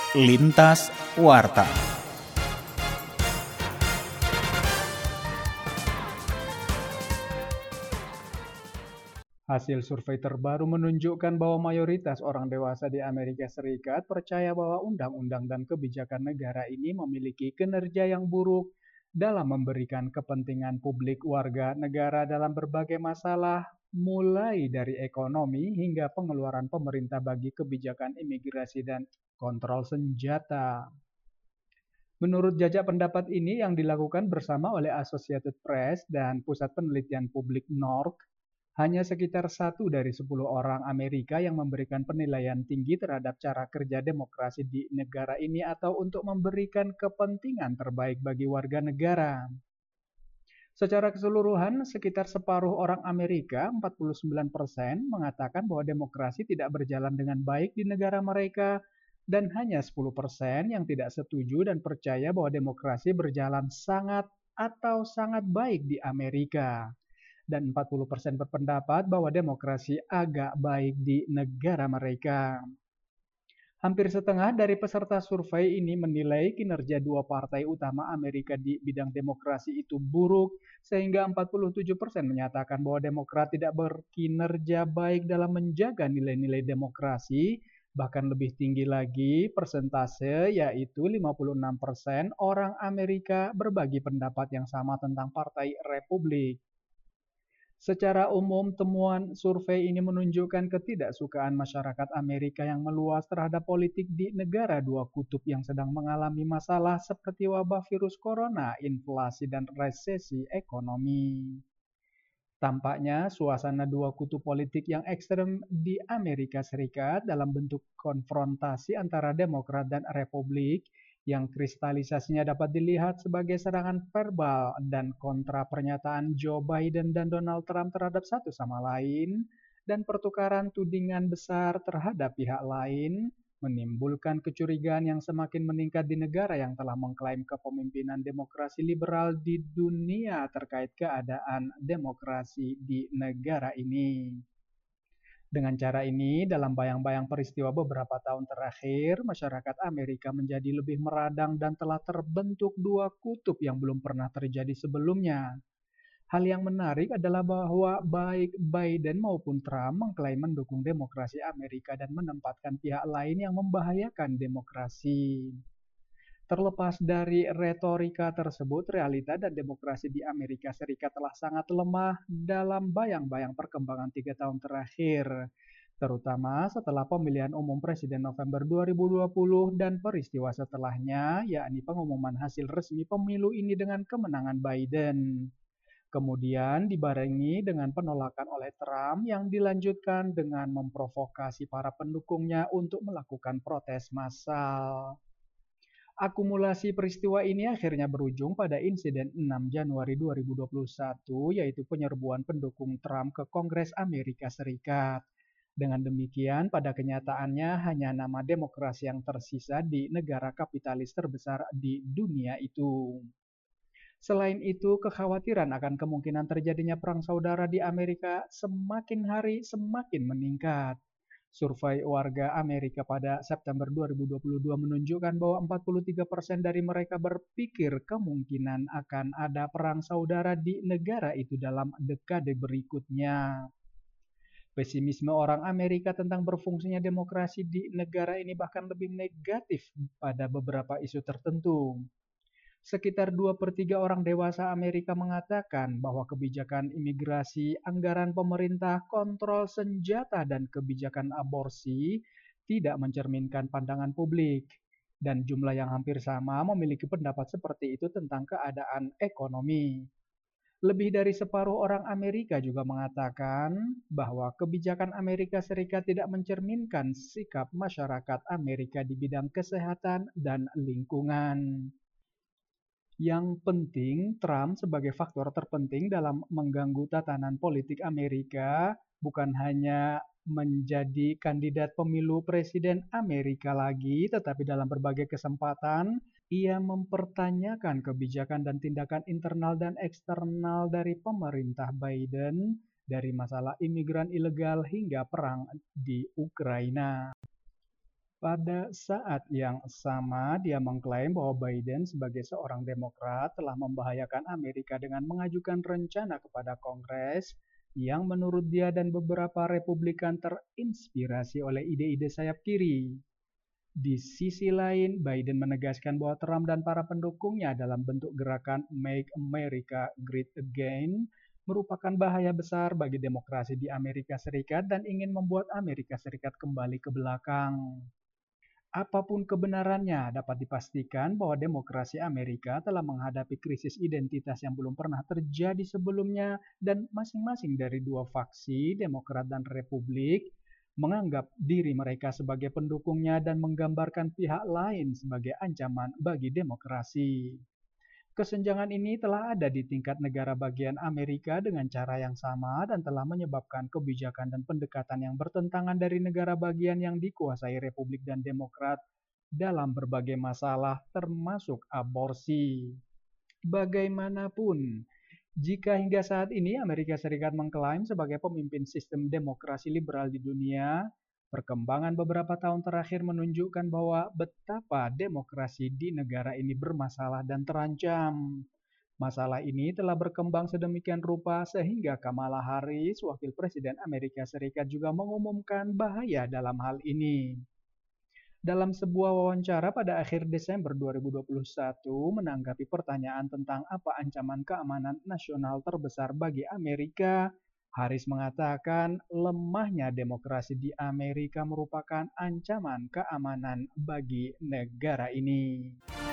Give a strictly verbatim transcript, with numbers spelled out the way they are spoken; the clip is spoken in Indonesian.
Lintas Warta. Hasil survei terbaru menunjukkan bahwa mayoritas orang dewasa di Amerika Serikat percaya bahwa undang-undang dan kebijakan negara ini memiliki kinerja yang buruk dalam memberikan kepentingan publik warga negara dalam berbagai masalah, mulai dari ekonomi hingga pengeluaran pemerintah bagi kebijakan imigrasi dan kontrol senjata. Menurut jajak pendapat ini yang dilakukan bersama oleh Associated Press dan Pusat Penelitian Publik N O R C, hanya sekitar satu dari sepuluh orang Amerika yang memberikan penilaian tinggi terhadap cara kerja demokrasi di negara ini atau untuk memberikan kepentingan terbaik bagi warga negara. Secara keseluruhan, sekitar separuh orang Amerika, empat puluh sembilan persen, mengatakan bahwa demokrasi tidak berjalan dengan baik di negara mereka, dan hanya sepuluh persen yang tidak setuju dan percaya bahwa demokrasi berjalan sangat atau sangat baik di Amerika. Dan empat puluh persen berpendapat bahwa demokrasi agak baik di negara mereka. Hampir setengah dari peserta survei ini menilai kinerja dua partai utama Amerika di bidang demokrasi itu buruk, sehingga empat puluh tujuh persen menyatakan bahwa Demokrat tidak berkinerja baik dalam menjaga nilai-nilai demokrasi. Bahkan lebih tinggi lagi persentase, yaitu lima puluh enam persen orang Amerika berbagi pendapat yang sama tentang Partai Republik. Secara umum, temuan survei ini menunjukkan ketidaksukaan masyarakat Amerika yang meluas terhadap politik di negara dua kutub yang sedang mengalami masalah seperti wabah virus corona, inflasi, dan resesi ekonomi. Tampaknya suasana dua kutub politik yang ekstrem di Amerika Serikat dalam bentuk konfrontasi antara Demokrat dan Republik yang kristalisasinya dapat dilihat sebagai serangan verbal dan kontra pernyataan Joe Biden dan Donald Trump terhadap satu sama lain, dan pertukaran tudingan besar terhadap pihak lain, menimbulkan kecurigaan yang semakin meningkat di negara yang telah mengklaim kepemimpinan demokrasi liberal di dunia terkait keadaan demokrasi di negara ini. Dengan cara ini, dalam bayang-bayang peristiwa beberapa tahun terakhir, masyarakat Amerika menjadi lebih meradang dan telah terbentuk dua kutub yang belum pernah terjadi sebelumnya. Hal yang menarik adalah bahwa baik Biden maupun Trump mengklaim mendukung demokrasi Amerika dan menempatkan pihak lain yang membahayakan demokrasi. Terlepas dari retorika tersebut, realita dan demokrasi di Amerika Serikat telah sangat lemah dalam bayang-bayang perkembangan tiga tahun terakhir, terutama setelah pemilihan umum Presiden November dua ribu dua puluh dan peristiwa setelahnya, yakni pengumuman hasil resmi pemilu ini dengan kemenangan Biden. Kemudian dibarengi dengan penolakan oleh Trump yang dilanjutkan dengan memprovokasi para pendukungnya untuk melakukan protes massal. Akumulasi peristiwa ini akhirnya berujung pada insiden enam Januari dua ribu dua puluh satu, yaitu penyerbuan pendukung Trump ke Kongres Amerika Serikat. Dengan demikian, pada kenyataannya hanya nama demokrasi yang tersisa di negara kapitalis terbesar di dunia itu. Selain itu, kekhawatiran akan kemungkinan terjadinya perang saudara di Amerika semakin hari semakin meningkat. Survei warga Amerika pada September dua ribu dua puluh dua menunjukkan bahwa empat puluh tiga persen dari mereka berpikir kemungkinan akan ada perang saudara di negara itu dalam dekade berikutnya. Pesimisme orang Amerika tentang berfungsinya demokrasi di negara ini bahkan lebih negatif pada beberapa isu tertentu. Sekitar dua per tiga orang dewasa Amerika mengatakan bahwa kebijakan imigrasi, anggaran pemerintah, kontrol senjata, dan kebijakan aborsi tidak mencerminkan pandangan publik. Dan jumlah yang hampir sama memiliki pendapat seperti itu tentang keadaan ekonomi. Lebih dari separuh orang Amerika juga mengatakan bahwa kebijakan Amerika Serikat tidak mencerminkan sikap masyarakat Amerika di bidang kesehatan dan lingkungan. Yang penting, Trump sebagai faktor terpenting dalam mengganggu tatanan politik Amerika bukan hanya menjadi kandidat pemilu presiden Amerika lagi, tetapi dalam berbagai kesempatan ia mempertanyakan kebijakan dan tindakan internal dan eksternal dari pemerintah Biden, dari masalah imigran ilegal hingga perang di Ukraina. Pada saat yang sama, dia mengklaim bahwa Biden sebagai seorang Demokrat telah membahayakan Amerika dengan mengajukan rencana kepada Kongres yang menurut dia dan beberapa Republikan terinspirasi oleh ide-ide sayap kiri. Di sisi lain, Biden menegaskan bahwa Trump dan para pendukungnya dalam bentuk gerakan Make America Great Again merupakan bahaya besar bagi demokrasi di Amerika Serikat dan ingin membuat Amerika Serikat kembali ke belakang. Apapun kebenarannya, dapat dipastikan bahwa demokrasi Amerika telah menghadapi krisis identitas yang belum pernah terjadi sebelumnya dan masing-masing dari dua faksi, Demokrat dan Republik, menganggap diri mereka sebagai pendukungnya dan menggambarkan pihak lain sebagai ancaman bagi demokrasi. Kesenjangan ini telah ada di tingkat negara bagian Amerika dengan cara yang sama dan telah menyebabkan kebijakan dan pendekatan yang bertentangan dari negara bagian yang dikuasai Republik dan Demokrat dalam berbagai masalah termasuk aborsi. Bagaimanapun, jika hingga saat ini Amerika Serikat mengklaim sebagai pemimpin sistem demokrasi liberal di dunia, perkembangan beberapa tahun terakhir menunjukkan bahwa betapa demokrasi di negara ini bermasalah dan terancam. Masalah ini telah berkembang sedemikian rupa sehingga Kamala Harris, Wakil Presiden Amerika Serikat, juga mengumumkan bahaya dalam hal ini. Dalam sebuah wawancara pada akhir Desember dua ribu dua puluh satu menanggapi pertanyaan tentang apa ancaman keamanan nasional terbesar bagi Amerika, Harris mengatakan lemahnya demokrasi di Amerika merupakan ancaman keamanan bagi negara ini.